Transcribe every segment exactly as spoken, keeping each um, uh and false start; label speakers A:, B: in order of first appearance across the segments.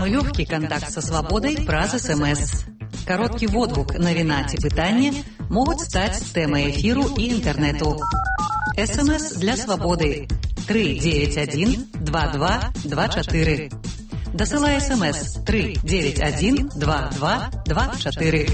A: Самый легкий контакт со свободой праз СМС. Короткий водгук, навіна ці пытанне могуць стаць тэмай эфіру і інтэрнэту. СМС для свободы три девять один два два два четыре. Дасылай СМС три девять один два два два четыре.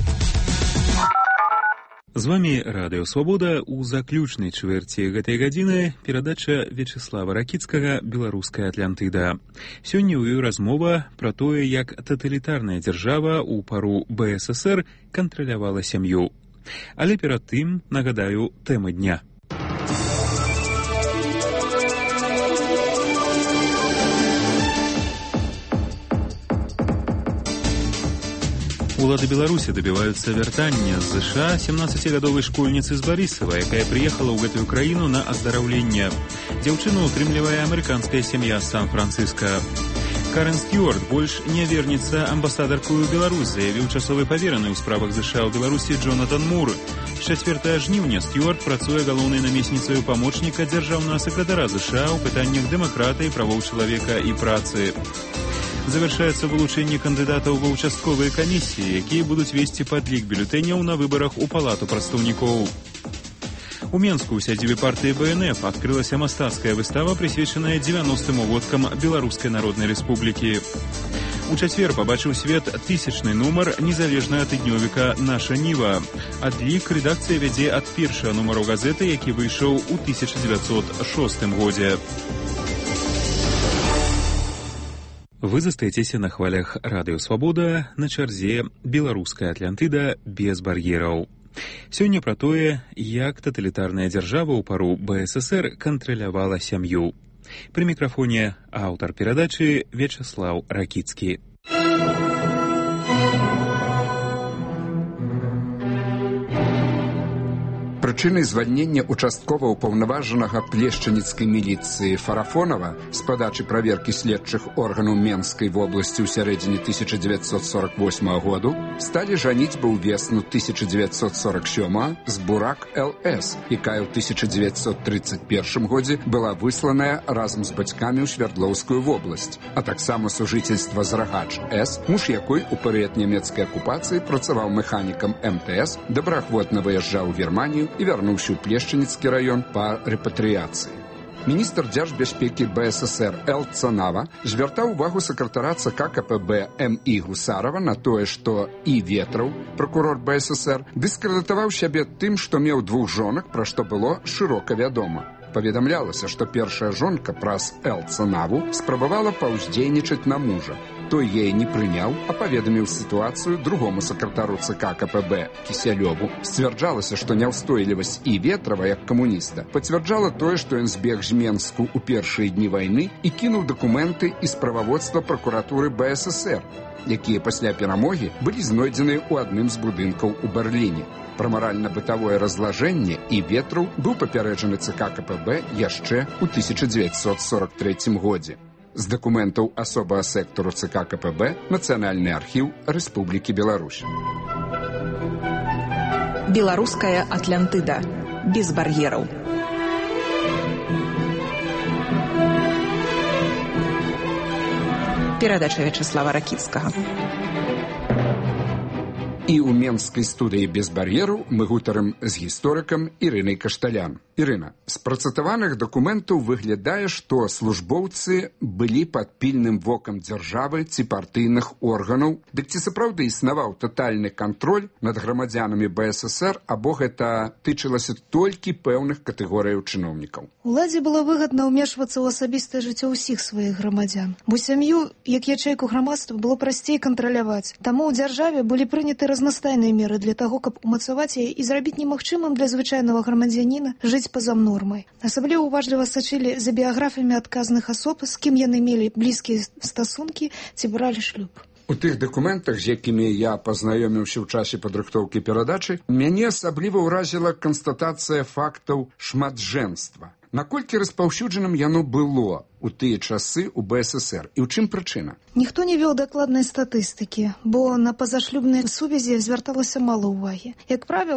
B: З вами Радыё Свабода. У заключнай чвэрці гэтай гадзіны перадача Вячеслава Ракіцкага «Беларуская Атлантыда». Сёння ў ёй размова пра тое, як таталітарная дзяржава ў пару БССР кантралявала сям'ю. Але перад тым, нагадаю, тэма дня. Улады Беларусі дабіваюцца вяртання з ЗША семнаццацігадовай школьніцы з Барысава, якая прыехала ў гэтую краіну на аздараўленне. Дзяўчыну утрымлівае амерыканская сям'я з Сан-Францыска. Карен Стюарт больш не вернецца амбасадаркую Беларусь, заявіў часовы павераны ў справах ЗША ў Беларусі Джонатан Мур. З чацвёртага жніўня Стюарт працуе галоўнай намесніцаю памочніка дзяржаўнага сакратара ЗША ў пытаннях дэмакратыі, правоў чалавека і працы. Завяршаецца вылучэнне кандыдатаў ва ўчастковыя камісіі, якія будуць весці падлік бюлетэняў на выбарах у палату прадстаўнікоў. У Менску ў сядзібе партыі БНФ адкрылася мастацкая выстава, прысвечаная дзевяностым угодкам Беларускай Народнай Рэспублікі. У чацвер пабачыў свет тысячны нумар незалежнага тыднёвіка «Наша Ніва». Адлік рэдакцыя вядзе ад першага нумару газеты, які выйшаў у тысяча дзевяцьсот шостым годзе. Вы застаецеся на хвалях Радыё Свабода, на чарзе «Беларуская Атлантыда» без бар'ераў. Сёння пра тое, як таталітарная дзяржава ў пару БССР кантралявала сям'ю. Пры мікрафоне аўтар перадачы Вячеслав Ракіцкі.
C: Прычынай звальнення участкова ўпаўнаважанага плешчаніцкай міліцыі Фарафонова з падачы праверкі следчых органаў Менскай вобласці ў сярэдзіне тысяча дзевяцьсот сорок восьмага году сталі жаніцьба ў весну тысяча дзевяцьсот сорок сёмага з Бурак ЛС, якая ў тысяча дзевяцьсот трыццаць першым годзе была высланая разам з бацькамі ў Свярдлоўскую вобласць, а таксама сужыцельства з Рагач С, муж якой у перыяд нямецкай акупацыі працаваў механікам МТС, добраахвотна выязджаў у Германію і вярнуўся ў Плешчаніцкі раён па рэпатрыяцыі. Міністр дзяржбяспекі БССР Л. Цанава звяртаў увагу сакратара ЦК КПБ М І Гусарова на тое, што І. Ветраў, пракурор БССР, дыскрэдытаваў сябе тым, што меў двух жонак, пра што было шырока вядома. Паведамлялася, што першая жонка праз Л. Цанаву спрабавала паўздзейнічаць на мужа. Той яе не прыняў, а паведаміў сітуацыю другому сакратару ЦК КПБ Кісялёву. Сцвярджалася, што няўстойлівасць І. Ветрава, як камуніста, пацвярджала тое, што ён збег з Менску ў першыя дні вайны і кінуў дакументы і справаводства пракуратуры БССР, якія пасля перамогі былі знойдзеныя ў адным з будынкаў у Берліне. Пра маральна-бытавое разлажэнне І. Ветраў быў папярэджаны ЦК КПБ яшчэ ў тысяча дзевяцьсот сорок трэцім годзе. З дакументаў асобага сектару ЦК КПБ Нацыянальны архіў Рэспублікі Беларусь.
D: Беларуская Атлантыда. Без бар'ераў. Перадача Вячеслава Ракіцкага.
C: І ў менскай студыі без бар'еру мы гутарым з гісторыкам Ірынай Кашталян. Ірына, з працытаваных дакументаў выглядае, што службоўцы былі пад пільным вокам дзяржавы ці партыйных органаў. Дык ці сапраўды існаваў татальны кантроль над грамадзянамі БССР, або гэта тычылася толькі пэўных катэгорыяў чыноўнікаў?
E: Уладзе было выгадна ўмешвацца ў асабістае жыццё ўсіх сваіх грамадзян, бо сям'ю, як ячэйку грамадства, было прасцей кантраляваць. Таму ў дзяржаве былі прыняты разнастайныя меры для таго, каб умацаваць яе і зрабіць немагчымым для звычайнага грамадзяніна жыць па-за нормай. Асабліва уважліва сачылі за біяграфіямі адказных асоб, з кім яны мелі блізкія стасункі ці бралі шлюб.
C: У тых дакументах, з якімі я пазнаёміўся ў часе падрыхтоўкі перадачы, мяне асабліва ўразіла канстатацыя фактаў шматжэнства. Наколькі распаўсюджаным яно было у тыя часы ў БССР і ў чым прычына?
E: Ніхто не вёў дакладнай статыстыкі, бо на пазашлюбныя сувязі звярталася мала ўвагі. Як правіла,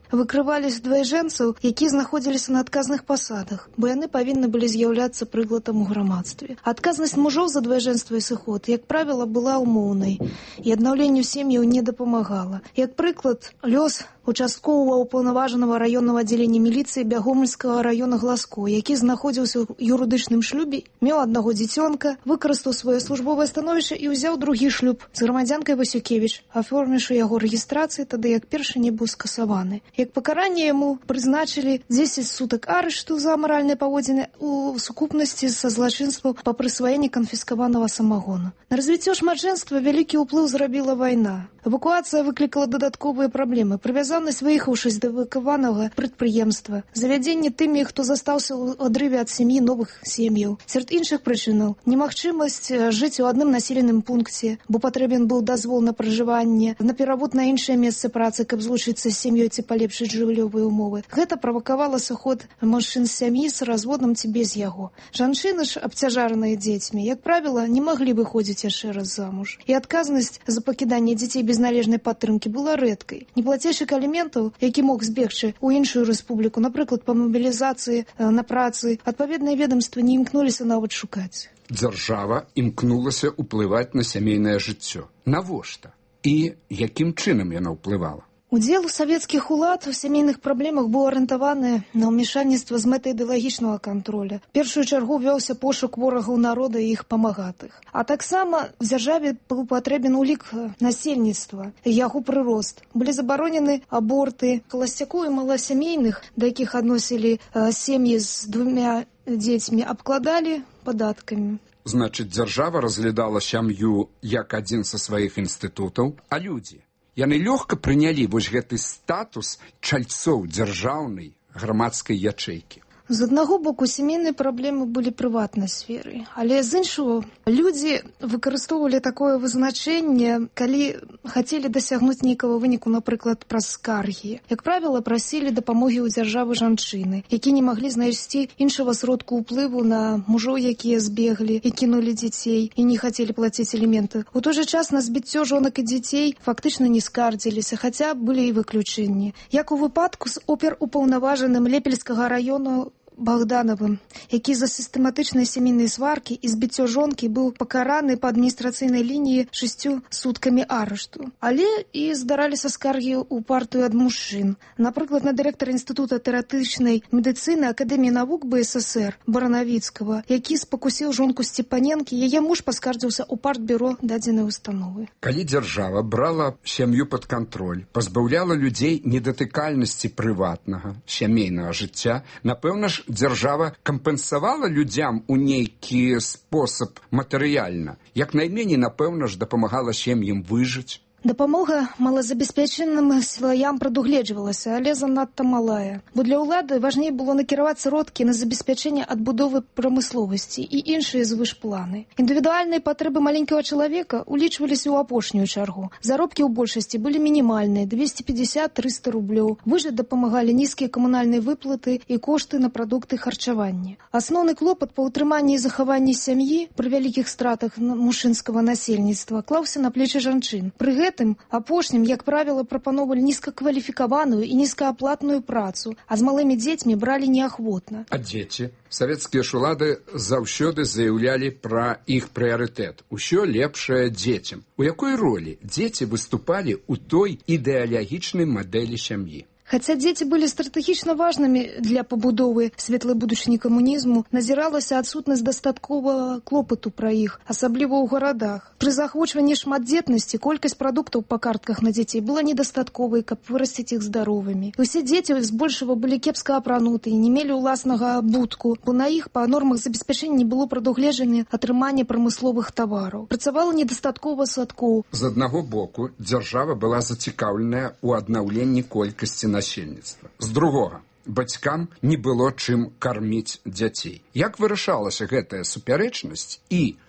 E: выкрывалі двайжэнцаў, якія знаходзіліся на адказных пасадах, бо яны павінны былі з'яўляцца прыкладам у грамадстве. Адказнасць мужоў за двайжэнства і сыход, як правіла, была умоўнай, і аднаўленню сем'яў не дапамагала. Як прыклад, лёс участкового ўпаўнаважанага раённага аддзялення міліцыі Бягомельскага раёна Гласко, які знаходзіўся ў юрыдычным шлюбе, меў аднаго дзіцёнка, выкарыстаў сваё службовае становішча і ўзяў другі шлюб з грамадзянкай Васюкевіч, аформіўшы яго рэгістрацыі, тады як першы не быў скасаваны. Як пакаранне яму прызначылі дзесяць сутак арышту за амаральныя паводзіны у сукупнасці са злачынствам па прысваенні канфіскаванага самагону. На развіццё шматжэнства вялікі ўплыў зрабіла вайна. Эвакуацыя выклікала дадатковыя праблемы, прывязанасць выехаўшыся да эвакаванага прадпрыемства, завядзенне тымі, хто застаўся ў адрыве ад сям'і новых сем'яў. Сярод іншых прычынаў немагчымасць жыць у адным населеным пункце, бо патрэбен быў дазвол на пражыванне, на перавод на іншае месца працы, каб злучыцца з сям'ёй ці палепшыць жыллёвыя умовы. Гэта правакавала сыход мужчын з сям'і з разводам ці без яго. Жанчыны ж, абцяжараныя дзецьмі, як правіла, не маглі выходзіць яшчэ раз замуж. І адказнасць за пакіданне дзяцей без належнай падтрымкі была рэдкай. Неплацейшых аліментаў, які мог збегчы ў іншую рэспубліку, напрыклад, па мабілізацыі на працы, адпаведныя ведомствы не імкнуліся нават шукаць.
C: Дзяржава імкнулася ўплываць на сямейнае жыццё. Навошта? І якім чынам яна ўплывала?
E: Удзел савецкіх улад у сямейных праблемах быў арыентаваны на ўмешанніцтва з мэтай ідэалагічнага контроля. Першую чаргу вёўся пошук ворагаў народа і іх памагатых. А таксама в дзяржаве быў патрэбен улік насельніцтва, яго прырост. Былі забаронены аборты халасцякоў і маласямейных, да якіх адносілі сем'і з двумя дзецьмі, абкладалі падаткамі.
C: Значыць, дзяржава разглядала сям'ю як адзін са сваіх інстытутаў, а людзі яны лёгка прынялі вось гэты статус чальцоў дзяржаўнай грамадскай ячэйкі.
E: З аднаго боку, сямейныя праблемы былі прыватнай сферай, але з іншого, людзі выкарыстоўвалі такое вызначэнне, калі хацелі дасягнуць нейкага выніку, напрыклад, праз скаргі. Як правіла, прасілі дапамогі ў дзяржавы жанчыны, які не маглі знайсці іншага сродку ўплыву на мужоў, якія збеглі і кінулі дзяцей і не хацелі плаціць аліменты. У той жа час на збіццё жонак і дзяцей фактычна не скардзіліся, хаця былі і выключэнні. Як у выпадку з оперупаўнаважаным Лепельскага раёну Богдановым, які за сістэматычныя сямейныя сваркі і збіццё жонкі быў пакараны па адміністрацыйнай лініі шасцю суткамі арышту. Але і здараліся скаргі ў партыю ад мужчын. Напрыклад, на дырэктара інстытута тэарэтычнай медыцыны Акадэміі навук Бэ Эс Эс Эр Баранавіцкага, які спакусіў жонку Сцепаненкі, яе муж паскардзіўся ў партбюро дадзенай установы.
C: Калі дзяржава брала сям'ю пад кантроль, пазбаўляла людзей недатыкальнасці прыватнага, сямейнага жыцця, напэўна ж, дзяржава кампенсавала людзям у нейкі спосаб матэрыяльна. Як найменей, напэўна ж, дапамагала сем'ям выжыць.
E: Дапамога малазабеспечаным слаям прадугледжвалася, але занадта малая. Бо для ўлады важней было накіраваць сродкі на забеспячэнне адбудовы прамысловасці і іншыя звышпланы. Індывідуальныя патрэбы маленькага чалавека улічваліся ў апошнюю чаргу. Заробкі ў большасці былі мінімальныя – двести пятьдесят - триста рублёў. Выжыць дапамагалі нізкія камунальныя выплаты і кошты на прадукты харчавання. Асноўны клопат па ўтрыманні і захаванні сям'і пры вялікіх стратах мужчынскага насельніцтва клаўся на плечы жанчын. Пры гэтым апошнім, як правіла, прапаноўвалі нізкакваліфікаваную і нізкааплатную працу, а з малымі дзецьмі бралі неахвотна.
C: А дзеці? Савецкія ж улады заўсёды заяўлялі пра іх прыярытэт. Усё лепшае дзецям. У якой ролі дзеці выступалі ў той ідэалагічнай мадэлі сям'і?
E: Хаця дзеці былі стратэгічна важнымі для пабудовы светлай будучыні камунізму, назіралася адсутнасць дастатковага клопату пра іх, асабліва ў гарадах. Пры захвочванні шматдзетнасці колькасць прадуктаў па картках на дзяцей была недастатковай, каб вырасціць іх здаровымі. Усе дзеці збольшага былі кепска апрануты і не мелі ўласнага абутку, бо на іх па нормах забеспячэння не было прадугледжана атрымання прамысловых тавараў. Працавала недастаткова садкоў.
C: З аднаго боку, дзяржава была зацікаўленая ў аднаўленні колькасці насельніцтва. З другога, бацькам не было чым карміць дзяцей. Як вырашалася гэтая супярэчнасць і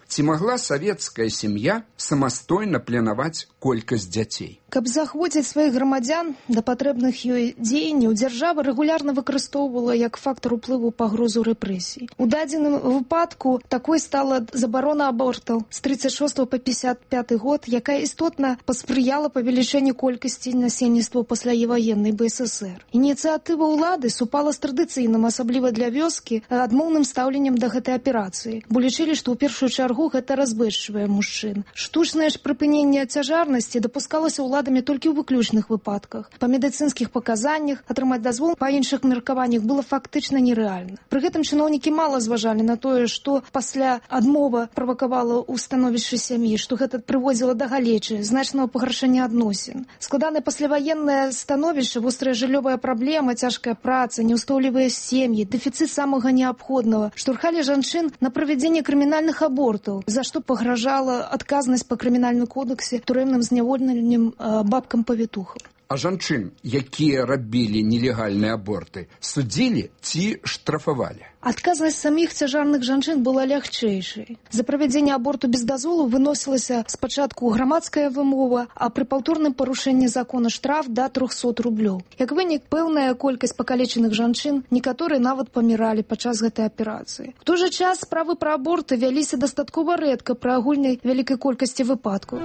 C: Ці магла савецкая сям'я самастойна планаваць колькасць дзяцей?
E: Каб заахвоціць сваіх грамадзян да патрэбных ёй дзеянняў, дзяржава рэгулярна выкарыстоўвала як фактар уплыву пагрозу рэпрэсій. У дадзеным выпадку такой стала забарона абортаў з тридцать шостого по пятьдесят пятый год, якая істотна паспрыяла павелічэнню колькасці насельніцтва пасляваеннай бэ эс эсэр. Ініцыятыва ўлады супала з традыцыйным, асабліва для вёскі, адмоўным стаўленнем да гэтай аперацыі, бо лічылі, што ў першую чаргу гэта разбэшчвае мужчын. Штучнае ж прыпыненне цяжарнасці дапускалася ўладамі толькі ў выключных выпадках. Па медыцынскіх паказаннях атрымаць дазвол па іншых меркаваннях было фактычна нерэальна. Пры гэтым чыноўнікі мала зважалі на тое, што пасля адмова правакавала ў становішчы сям'і, што гэта прыводзіла да галечы, значнага пагаршэння адносін. Складанае пасляваеннае становішча, вострая жыллёвая праблема, цяжкая праца, неўстойлівыя сем'і, дэфіцыт самага неабходнага штурхалі жанчын на правядзенне крымінальных абортаў, за што пагражала адказнасць па крымінальным кодексе турэмным зняволеннем бабкам-павітухам.
C: А жанчын, якія рабілі нелегальныя аборты, судзілі ці штрафавалі?
E: Адказнасць саміх цяжарных жанчын была лягчэйшай. За правядзенне аборту без дазволу выносілася спачатку грамадская вымова, а пры паўторным парушэнні закона штраф да трохсот рублёў. Як вынік, пэўная колькасць пакалечаных жанчын, некаторыя нават паміралі падчас гэтай аперацыі. У той жа час справы пра аборты вяліся дастаткова рэдка пры агульнай вялікай колькасці выпадкаў.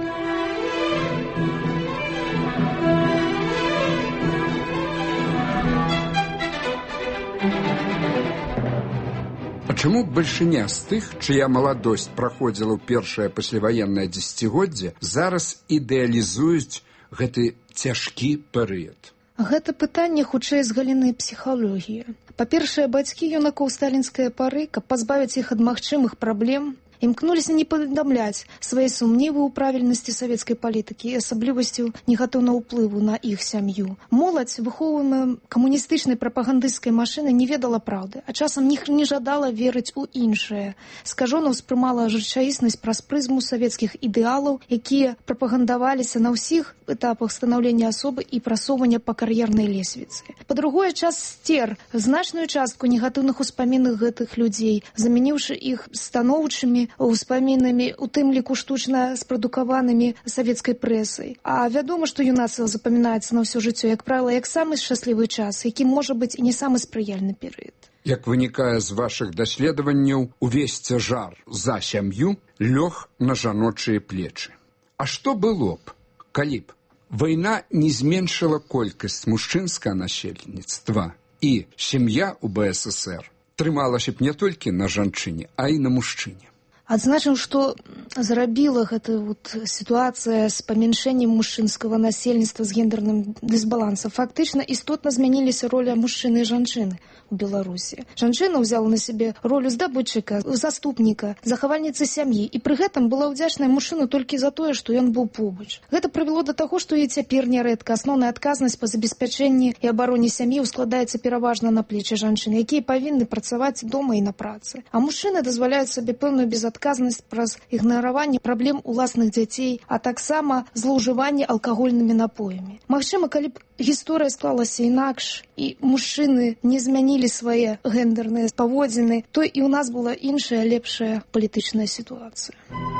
C: Чаму бальшыня з тых, чыя маладосць праходзіла ў першае пасляваеннае дзесяцігоддзе, зараз ідэалізуюць гэты цяжкі перыяд?
E: Гэта пытанне хутчэй з галіны псіхалогіі. Па-першае, бацькі юнакоў сталінскай пары, каб пазбавіць іх ад магчымых праблем, імкнуліся не паведамляць свае сумневы ў правільнасці савецкай палітыкі і асаблівасцю негатыўнага ўплыву на іх сям'ю. Моладзь, выхоўваная камуністычнай прапагандысцкай машынай, не ведала праўды, а часам ні не жадала верыць у іншае. Скажона ўспрымала рэчаіснасць праз прызму савецкіх ідэалаў, якія прапагандаваліся на ўсіх этапах станаўлення асобы і прасоўвання па кар'ернай лесвіцы. Па-другое, час сцер значную частку негатыўных успамінах гэтых людзей, замяніўшы іх станоўчымі успамінамі, у тым ліку штучна спрадукаванымі савецкай прэсай. А вядома, што юнацтва запамінаецца на ўсё жыццё, як правіла, як самы шчаслівы час, які можа быць і не самы спрыяльны перыяд.
C: Як вынікае з вашых даследаванняў, увесь цяжар за сям'ю лёг на жаночыя плечы. А што было б, калі б вайна не зменшыла колькасць мужчынскага насельніцтва і сям'я ў бэ эс эсэр трымалася б не толькі на жанчыне, а і на мужчыне?
E: Адзначым, што зрабіла гэта вот сітуацыя з памяншэннем мужчынскага насельніцтва з гендерным дысбалансам. Фактычна істотна змяніліся роля мужчыны і жанчыны у Беларусі. Жанчына ўзяла на сябе ролю здабытчыка, заступніка, захавальніцы сям'і, і пры гэтым была ўдзячная мужчыну толькі за тое, што ён быў побач. Гэта прывяло да таго, што і цяпер нярэдка асноўная адказнасць па забеспячэнні і абароне сям'і ускладаецца пераважна на плечы жанчын, якія павінны працаваць дома і на працы. А мужчыны дазваляюць сабе пэўную безадказнасць праз ігнараванне праблем уласных дзяцей, а таксама злоўжыванне алкагольнымі напоямі. Магчыма, калі б гісторыя склалася інакш, і мужчыны не змянілі свае гендерныя паводзіны, то і ў нас была іншая, лепшая палітычная сітуацыя.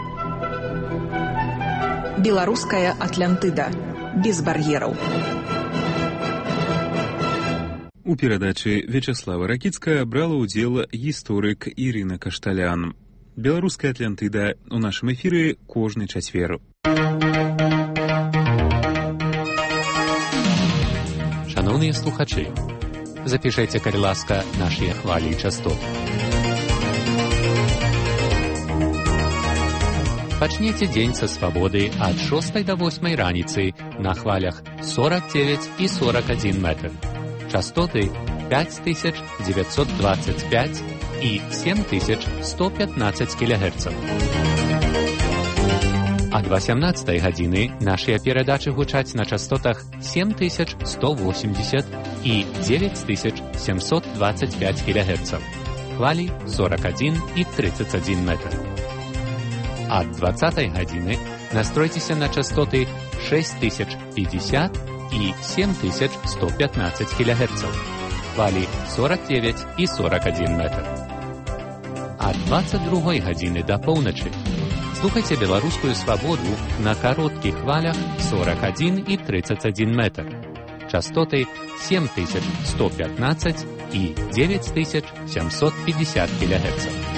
D: Беларуская Атлантыда. Без бар'ераў.
B: У перадачы Вячаслава Ракіцкага брала ўдзел гісторык Ірына Кашталян. Беларуская Атлантыда у нашым эфіры кожны чацвер.
F: Шановныя слухачы, запішайце, калі ласка, нашыя хвалі і частоты. Пачніце дзень са свабоды ад шостай да восьмай раніцы на хвалях сорок девять і сорок один метр. Частоты пять тысяч девятьсот двадцать пять і семь тысяч сто пятнадцать кілогерцаў. Ад восемнадцатай гадзіны нашыя перадачы гучаць на частотах семь тысяч сто восемьдесят і девять тысяч семьсот двадцать пять кілогерцаў. Хвалі сорок один і тридцать один метр. Ад двадцатай гадзіны настройцеся на частоты шесть тысяч пятьдесят і семь тысяч сто пятнадцать кілогерцаў. Хвалі сорок девять і сорок один метр. Ад двадцать другой гадзіны да поўначы Слухайте беларускую свабоду на кароткіх хвалях сорок один и тридцать один метр. Частоты семь тысяч сто пятнадцать и девять тысяч семьсот пятьдесят килогерцев.